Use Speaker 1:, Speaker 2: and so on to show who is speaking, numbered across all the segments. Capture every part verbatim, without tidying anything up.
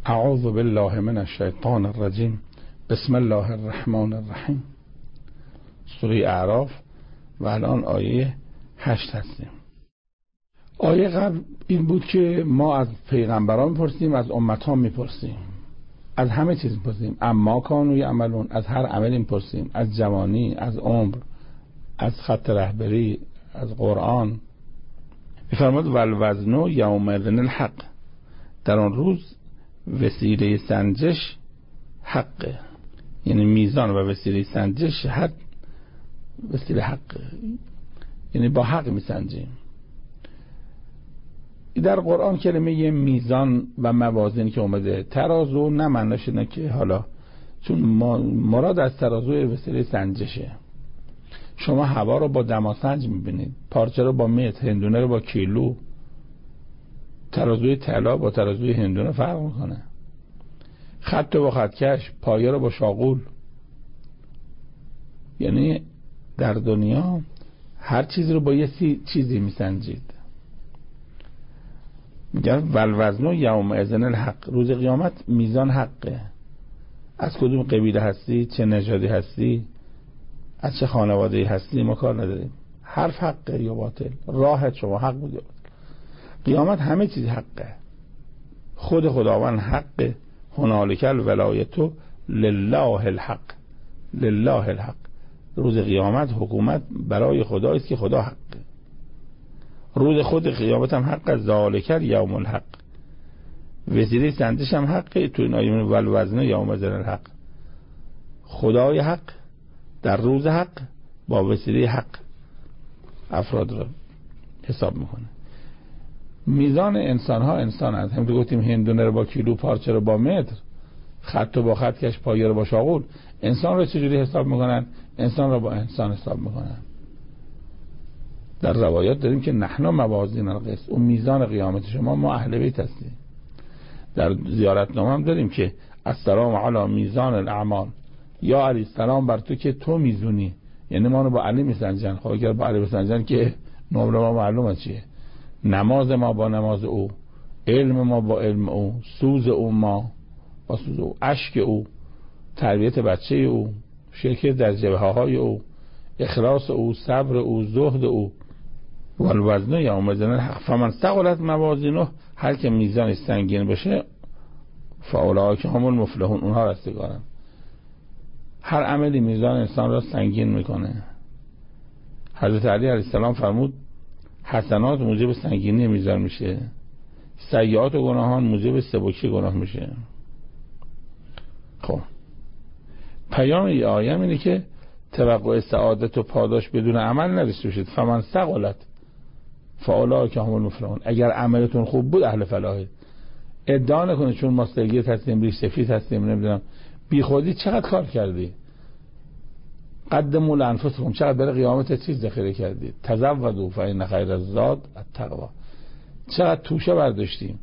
Speaker 1: اعوذ بالله من الشیطان الرجیم. بسم الله الرحمن الرحیم. سوره اعراف و الان آیه هشت هستیم. آیه قبل این بود که ما از پیغمبران میپرسیم، از امتان میپرسیم، از همه چیز میپرسیم. اما کانوا یعملون، از هر عملی میپرسیم، از جوانی، از عمر، از خط رهبری، از قرآن. میفرماد والوزن یومئذ الحق، در آن روز وسیله سنجش حقه، یعنی میزان و وسیله سنجش حق، وسیله حقه، یعنی با حق میسنجیم. در قرآن کلمه میزان و موازین که اومده، ترازو نه معناش اینه که حالا، چون مراد از ترازو وسیله سنجشه. شما هوا رو با دماسنج میبینید، پارچه رو با متر، هندونه رو با کیلو. ترازوی طلا با ترازوی هندونه فرق میکنه. خط با خطکش، پایه رو با شاغول. یعنی در دنیا هر چیزی رو با یه چیزی میسنجید. میگن والوزن یومئذ الحق، روز قیامت میزان حقه. از کدوم قبیله هستی، چه نژادی هستی، از چه خانواده‌ای هستی ما کار نداریم. حرف حقه یا باطل، راحت شما حق بود یا باطل. قیامت همه چیز حقه. خود خداوند حقه. هنالک الولایت لله الحق، لله الحق. روز قیامت حکومت برای خدا است که خدا حقه. روز خود قیامت هم حق، ذالک یوم الحق. وسیله سنجش هم حقه. تو این آیه میگه والوزن یومئذ الحق، خدای حق در روز حق با وسیله حق افراد رو حساب میکنه. میزان انسان ها انسان هست. هم که گفتیم هندونه رو با کیلو، پارچه رو با متر، خط رو با خط کش، پایه رو با شاغول. انسان رو چجوری حساب میکنن؟ انسان رو با انسان حساب میکنن. در روایات داریم که نحن موازین القسط، اون میزان قیامت شما، ما اهل بیت هستیم. در زیارتنامه هم داریم که السلام علی میزان الاعمال، یا علی سلام بر تو که تو میزونی. یعنی ما رو با علی میسنجن. خب اگر با علی میسنجن که نمره ما معلومه چیه. نماز ما با نماز او، علم ما با علم او، سوز او ما با سوز او، اشک او، تربیت بچه او، شرکت در جبهه‌های او، اخلاص او، صبر او، زهد او. والوزن یومئذ الحق فمن ثقلت موازینه، هر که میزانش سنگین بشه، فاولئک هم المفلحون، اونها رستگارن. هر عملی میزان انسان را سنگین میکنه. حضرت علی علیه السلام فرمود حسنات موجب سنگینی میزان میشه، سیئات و گناهان موجب سبکی گناه میشه. خب پیام ای آیه اینه که توقع سعادت و پاداش بدون عمل نداشته باشید. فمن ثقلت فاولئک هم المفلحون، اگر عملتون خوب بود اهل فلاحید. ادعا نکنید چون ما سرگیت هستیم، ریش سفید هستیم، نمیدونم بی خودی. چقدر کار کردی؟ قدموا لانفسکم، چقدر برای قیامت چیز ذخیره کردید. تزودوا فان خیر الزاد التقوا، چقدر توشه برداشتیم.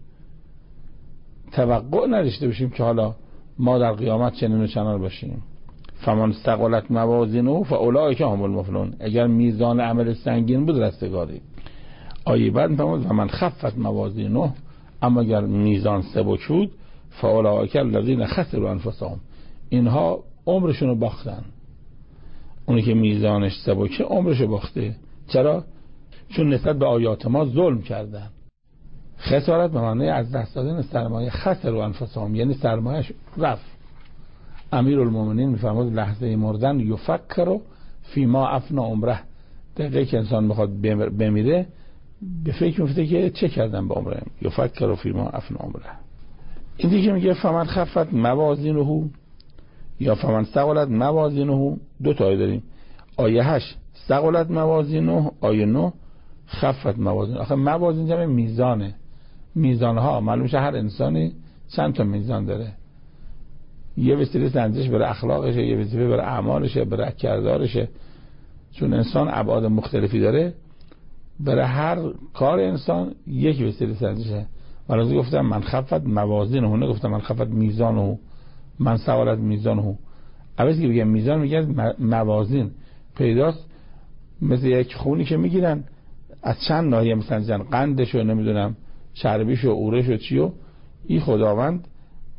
Speaker 1: توقع نداشته باشیم که حالا ما در قیامت چنین و چنان باشیم. فمن ثقلت موازینه فاولئک هم المفلحون، اگر میزان عمل سنگین بود رستگاری. آیه بعد میفرماد و من خفت موازینه، اما اگر میزان سبک بود فاولئک الذین خسروا انفسهم، اینها عمرشون رو باختن. اونی که میزانش سبکه عمرشو باخته. چرا؟ چون نسبت به آیات ما ظلم کردن. خسارت به معنی از دست دادن سرمایه. خسروا انفسهم یعنی سرمایه‌اش رفت. امیرالمومنین میفرماد لحظه مردن یفکر فیما افنا عمره، دقیقه که انسان میخواد بمیره به فکر میفته که چه کردم با عمرم. یفکر فیما افنا عمره. این دیگه میگه فمن خفت موازینه یا فمن ثقلت موازینه. دو تا آیه داریم. آیه هشت ثقلت موازینه، آیه نه خفت موازینه. آخه موازین جمع میزانه. میزانها معلوم شه هر انسانی چند تا میزان داره. یه وسیله سنجش برای اخلاقشه، یه وسیله برای اعمالشه، برای کردارشه. چون انسان ابعاد مختلفی داره، برای هر کار انسان یک وسیله سنجشه. ولی گفتم من خفت موازینه، نه گفتم من خفت میزانه، من ثقلت میزانه. اولی که بگم میزان میگن موازین پیداست. مثل یک خونی که میگیرن از چند ناحیه میسنجن، قندشو نمیدونم چربیشو اورشو چیو. این خداوند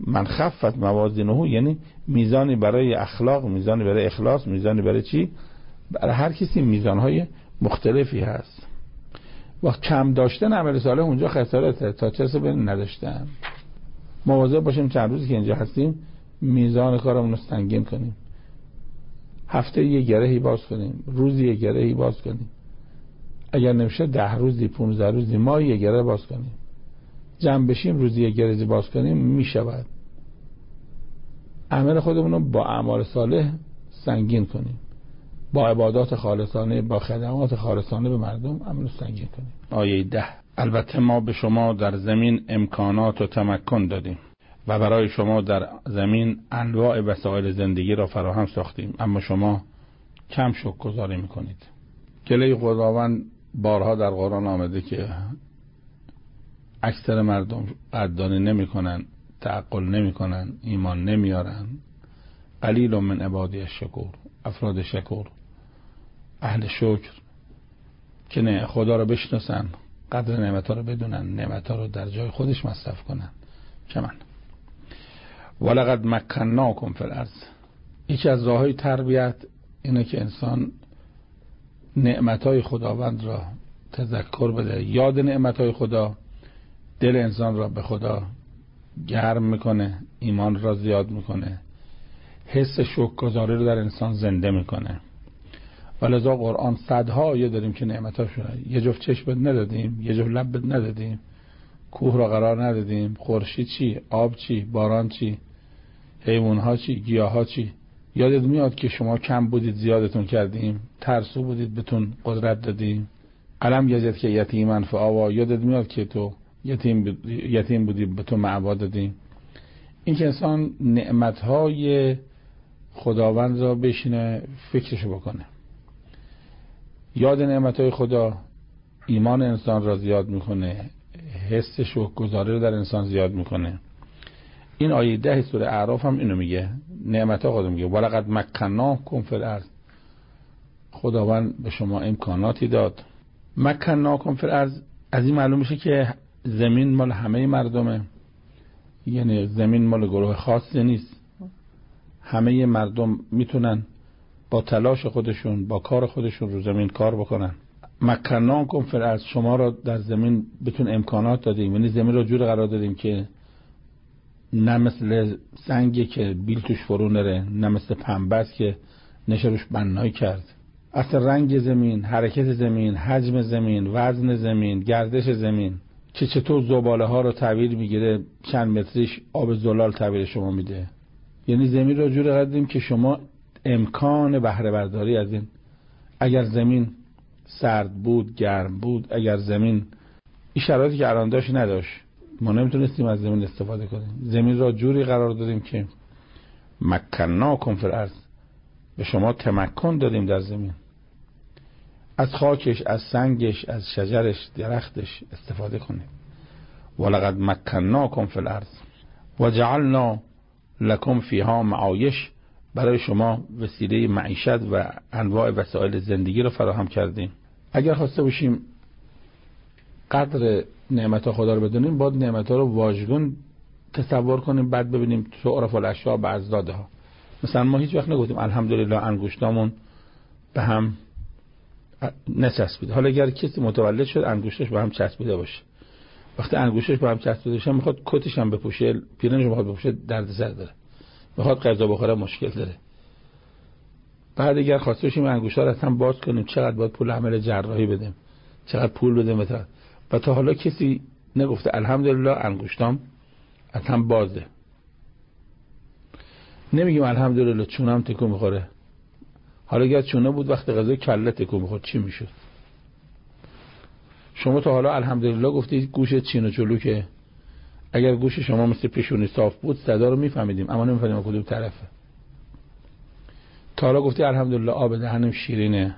Speaker 1: من خفت موازینه یعنی میزانی برای اخلاق، میزانی برای اخلاص، میزانی برای چی؟ برای هر کسی میزانهای مختلفی هست. و کم داشتن عمل صالح اونجا خسارته تا چه به نداشتن. مواظب باشیم چند روزی که اینجا هستیم میزان کارمون رو سنگین کنیم. هفته یه گرهی باز کنیم، روزی یه گرهی باز کنیم، اگر نمیشه ده روزی، پونزده روزی، ماهی یه گره باز کنیم. جمع بشیم روزی یه گرهی باز کنیم میشود. عمل خودمون رو با اعمال صالح سنگین کنیم، با عبادات خالصانه، با خدمات خالصانه به مردم عمل سنگین کنیم. آیه ده: البته ما به شما در زمین امکانات و تمکن دادیم و برای شما در زمین انواع وسایل زندگی را فراهم ساختیم، اما شما کم شکرگزاری میکنید. گله خداوند بارها در قرآن آمده که اکثر مردم قدردانی نمیکنن، تعقل نمیکنن، ایمان نمیارن. قلیل من عبادی الشکور، افراد شکر، اهل شکر که نه خدا رو بشناسن، قدر نعمت‌ها رو بدونن، نعمت‌ها رو در جای خودش مصرف کنن که من. ولقد مکناکم فی الارض. یکی از راه‌های تربیت اینه که انسان نعمت‌های خداوند را تذکر بده، یاد نعمت‌های خدا دل انسان را به خدا گرم میکنه، ایمان را زیاد میکنه، حس شکرگزاری رو در انسان زنده میکنه. ولذا قرآن صدها آیه داریم که نعمت‌ها شده. یه جفت چشمت ندادیم، یه جفت لبت ندادیم، کوه را قرار ندادیم، خورشید چی، آب چی، باران چی، حیوان‌ها چی، گیاها چی. یادت میاد که شما کم بودید زیادتون کردیم، ترسو بودید بهتون قدرت دادیم. علم یجد که یتیمن فآوا، یادت میاد که تو یتیم یتیم بودی به تو معوا دادیم. این که انسان نعمت‌های خداوند را بشینه فکرشو بکنه، یاد نعمت‌های خدا ایمان انسان را زیاد میکنه، حس شکرگزاری رو در انسان زیاد میکنه. این آیه ده سوره اعراف هم اینو میگه، نعمت‌ها خدا میگه ولقد مکناکم فی الارض. خداوند به شما امکاناتی داد. مکناکم فی الارض، از این معلوم میشه که زمین مال همه مردمه، یعنی زمین مال گروه خاصی نیست. همه مردم میتونن با تلاش خودشون، با کار خودشون رو زمین کار بکنن. مکناکم فی الارض، شما را در زمین بتون امکانات دادیم، یعنی زمین رو جور قرار دادیم که نه مثل سنگی که بیل توش فرو نره، نه مثل پنبه است که نشه روش بنایی کرد. اصلا رنگ زمین، حرکت زمین، حجم زمین، وزن زمین، گردش زمین که چطور زباله ها رو تحویل میگیره، چند متریش آب زلال تحویل شما میده. یعنی زمین رو جور قرار دادیم که شما امکان بهره برداری از این. اگر زمین سرد بود، گرم بود، اگر زمین این شرایطی که الان داشت نداشت، ما نمیتونستیم از زمین استفاده کنیم. زمین را جوری قرار دادیم که مکناکم فی الارض، به شما تمکن دادیم در زمین، از خاکش، از سنگش، از شجرش، درختش استفاده کنیم. ولقد مکناکم فی الارض وجعلنا لکم فیها معایش، برای شما وسیله معیشت و انواع وسایل زندگی رو فراهم کردیم. اگر خواسته باشیم قدر نعمت خدا رو بدونیم، باید نعمت رو واژگون تصور کنیم، بعد ببینیم تعرف الاشیاء باضدادها. مثلا ما هیچ وقت نگفتیم الحمدلله انگشتامون به هم نچسبیده. حالا اگر کسی متولد شد انگشتش به هم چسبیده باشه، وقتی انگشتش به هم چسبیده باشه میخواد کتش هم بپوشه، پیرنش میخواد بپوشه، دردسر داره، میخواد غذا بخوره، مشکل داره. بعد اگر خواسته باشیم انگشتا رو اصلا باز کنیم، چقدر باید پول عمل جراحی بدیم، چقدر پول بدیم مثلا. و تا حالا کسی نگفته الحمدلله انگشتام اصلا بازه. نمیگیم الحمدلله چونم تکون میخوره. حالا اگر چونه بود وقت غذا کله تکون میخورد چی میشد؟ شما تا حالا الحمدلله گفتید گوش چین و چلوکه. اگر گوش شما مثل پیشونی صاف بود صدا رو میفهمیدیم، اما نمیفهمیدیم کدوم طرفه. تا حالا گفتی الحمدلله آب دهنم شیرینه.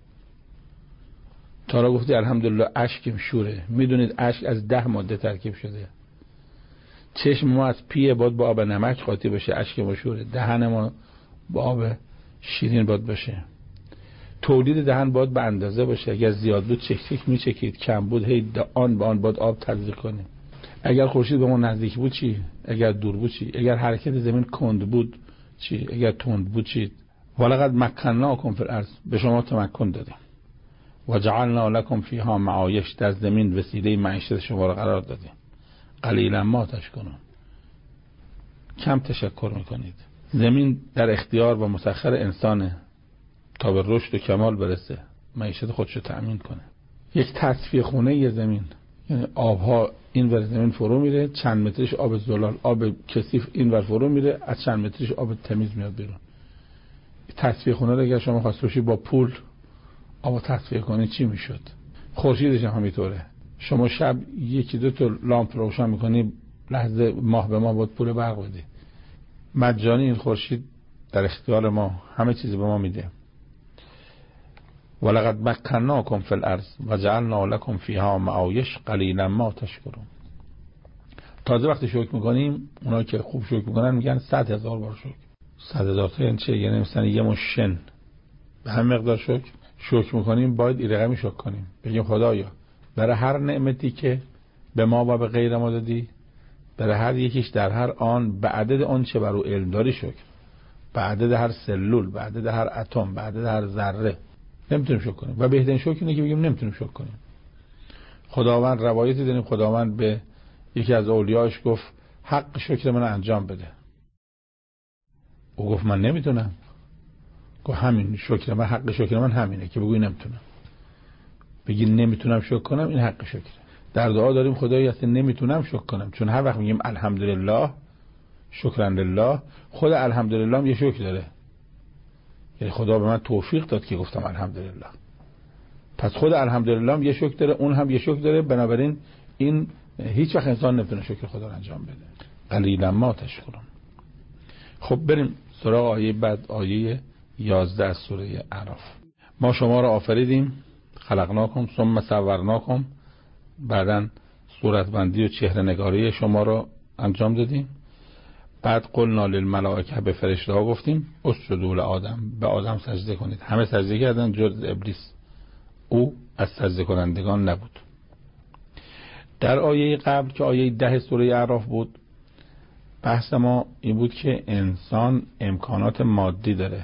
Speaker 1: تا حالا گفتی الحمدلله اشکم شوره. میدونید اشک از ده ماده ترکیب شده. چشم ما از پیه باید با آب نمک قاطی بشه، اشک ما شوره. دهن ما با آب شیرین باید باشه. تولید دهن باید به اندازه باشه. اگر زیاد بود چک چک میچکید، کم بود هی آن به آن باید آب تزریق کنیم. اگر خورشید به ما نزدیک بود چی؟ اگر دور بود چی؟ اگر حرکت زمین کند بود چی؟ اگر تند بود چی؟ ولقد مکناکم فی الارض، به شما تمکن دادیم. و جعلنا لکم فیها معایش، در زمین وسیله معیشت شما را قرار دادیم. قلیلا ما تشکرون، کم تشکر میکنید. زمین در اختیار و مسخر انسانه تا به رشد و کمال برسه، معیشت خودشو تأمین کنه. یک تصفیه خونه یه زمین، یعنی آبها این ور زمین فرو میره، چند مترش آب زلال، آب کثیف این ور فرو میره، از چند مترش آب تمیز میاد بیرون. تصفیه خونه رو اگر شما خواست باشی با پول آب تصفیه کنی چی میشد؟ خورشیدش هم همینطوره. شما شب یکی دو تا لامپ روشن میکنی، لحظه ماه به ماه باید پول برق بدی. مجانی این خورشید در اختیار ما، همه چیز به ما میده. ولقد مکناکم فی الارض و جعلنا لکم فیها معایش قلیلا ما تشکرون. تازه وقتی شکر میکنیم، اونا که خوب شکر میکنن میگن صد هزار بار شکر. صد هزار تا یعنی چه؟ یعنی مثلا یه مشن به هم مقدار شکر. شکر میکنیم باید این رقمی شکر کنیم، بگیم خدایا برای هر نعمتی که به ما و به غیر ما دادی، برای هر یکیش در هر آن به عدد آن چه بر او علم داری شکر، به عدد هر سلول، به عدد هر اتم، به عدد هر ذره. نمیتونیم شکر کنیم و بهترین شکر اینه که بگیم نمیتونیم شکر کنیم. خداوند روایتی داریم، خداوند به یکی از اولیاش گفت حق شکر من انجام بده. او گفت من نمیتونم. گفت همین شکر من، حق شکر من همینه که بگوی نمیتونم. بگی نمیتونم شکر کنم، این حق شکر. در دعا داریم خدایی اصلا نمیتونم شکر کنم، چون هر وقت میگیم الحمدلله، شکرا لله، خود الحمدلله هم یه شکر داره. یعنی خدا به من توفیق داد که گفتم الحمدلله. پس خود الحمدلله هم یه شکر داره، اون هم یه شکر داره. بنابراین این هیچ وقت انسان نمیتونه شکر خدا رو انجام بده. قلیلا ما تشکرون. خب بریم سراغ آیه بعد، آیه یازده از سوره اعراف. ما شما را آفریدیم، خلقناکم ثم صورناکم، بعداً صورتبندی و چهره نگاری شما را انجام دادیم. بعد قلنا للملائکه، به فرشته ها گفتیم اسجدوا لآدم، به آدم سجده کنید. همه سجده کردن جز ابلیس، او از سجده کنندگان نبود. در آیه قبل که آیه ده سوره اعراف بود، بحث ما این بود که انسان امکانات مادی داره،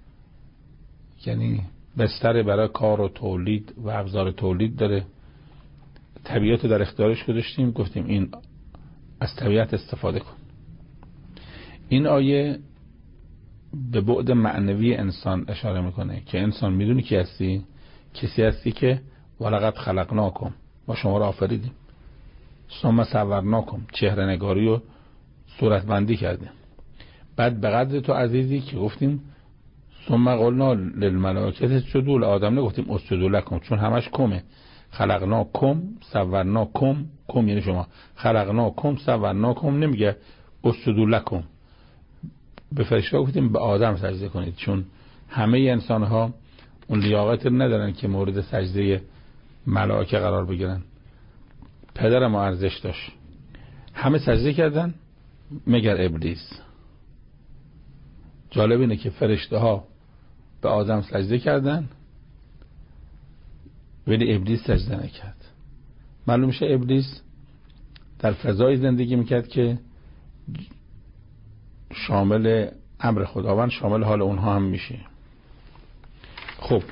Speaker 1: یعنی بستر برای کار و تولید و ابزار تولید داره. طبیعت در اختیارش گذاشتیم، گفتیم این از طبیعت استفاده کن. این آیه به بعد معنوی انسان اشاره میکنه که انسان میدونی کی هستی؟ کسی هستی که ولقد خلقناکم، ما شما را آفریدیم، ثم صورناکم، چهره نگاری و صورت بندی کردیم. بعد به قدر تو عزیزی که گفتیم ثم قلنا للملائکه اسجدوا لآدم، نگفتیم اسجدوا لکم، چون همش کمه. خلقناکم صورناکم، کم یعنی شما، خلقناکم صورناکم، نمیگه اسجدوا لکم. به فرشته گفتیم به آدم سجده کنید، چون همه انسان ها اون لیاقت ندارن که مورد سجده ملائکه قرار بگیرن. پدر ما ارزش داشت، همه سجده کردن مگر ابلیس. جالب اینه که فرشته ها به آدم سجده کردن ولی ابلیس سجده نکرد. معلوم میشه ابلیس در فضای زندگی میکرد که شامل امر خداوند، شامل حال اونها هم میشه. خب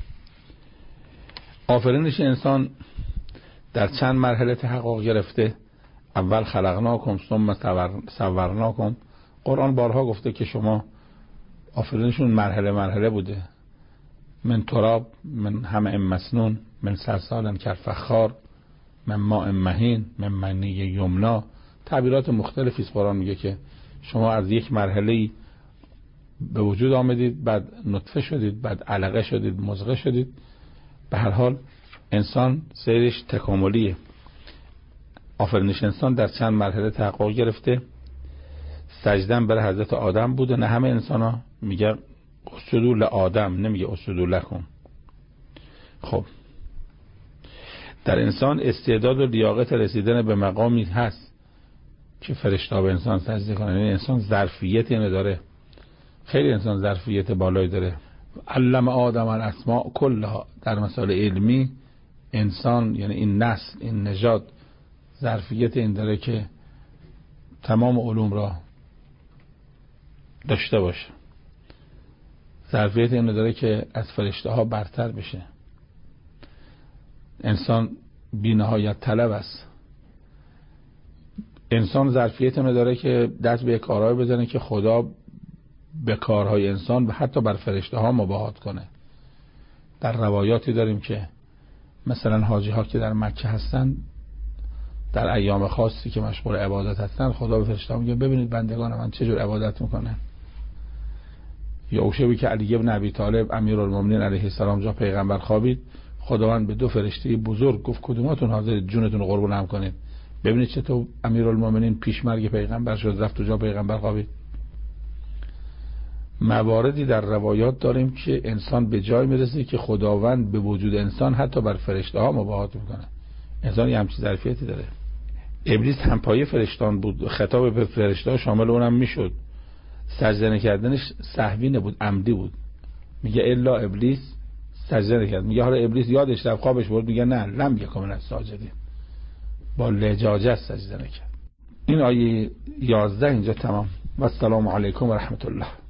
Speaker 1: آفرینش انسان در چند مرحله تحقق گرفته. اول خلقناکم ثم صورناکم. قرآن بارها گفته که شما آفرینشون مرحله مرحله بوده. من تراب، من همه مسنون، من صلصال کالفخار، من ماء مهین، من منی یمنا. تعبیرات مختلفی است. قرآن میگه که شما از یک مرحله به وجود آمدید، بعد نطفه شدید، بعد علقه شدید، مضغه شدید. به هر حال انسان سیرش تکاملیه. آفرینش انسان در چند مرحله تحقق گرفته. سجدن برای حضرت آدم بوده. نه همه انسان ها میگه اسجدوا لآدم، نمیگه اسجدوا لکم. خب در انسان استعداد و لیاقت رسیدن به مقامی هست که فرشته به انسان سجده کنه. یعنی انسان ظرفیت اینو داره. خیلی انسان ظرفیت بالایی داره. علم آدم الاسماء کلها. در مسائل علمی انسان، یعنی این نسل، این نژاد ظرفیت این داره که تمام علوم را داشته باشه، ظرفیت اینو داره که از فرشته ها برتر بشه. انسان بی نهایت طلب است. انسان ظرفیت اینو داره که دست به کارهای بزنه که خدا به کارهای انسان و حتی بر فرشته ها مباهات کنه. در روایاتی داریم که مثلا حاجی ها که در مکه هستن، در ایام خاصی که مشغول عبادت هستن، خدا به فرشته ها میگه ببینید بندگان من چه جور عبادت میکنن. یا اون شبی که علی ابن ابی طالب امیرالمومنین علیه السلام جا پیغمبر خوابید، خداوند به دو فرشته بزرگ گفت کدوماتون حاضر جونتون قربون هم کنید. ببینید چطور امیرالمومنین پیش مرگ پیغمبر شد، رفت تو جا پیغمبر خوابید. مواردی در روایات داریم که انسان به جای میرسه که خداوند به وجود انسان حتی بر فرشته ها مباهات میکنه. انسان یه همچین ظرفیتی داره. ابلیس همپایه فرشتان بود، خطاب به فرشته ها شامل اونم میشد. سجده نکردنش سهوی نبود، عمدی بود. میگه الا ابلیس سجده نکرد. میگه حالا ابلیس یادش رفت خوابش برد، میگه نه لم یکن من الساجدین، با لجاجت سجده نکرد. این آیه یازده اینجا تمام. و السلام علیکم و رحمت الله.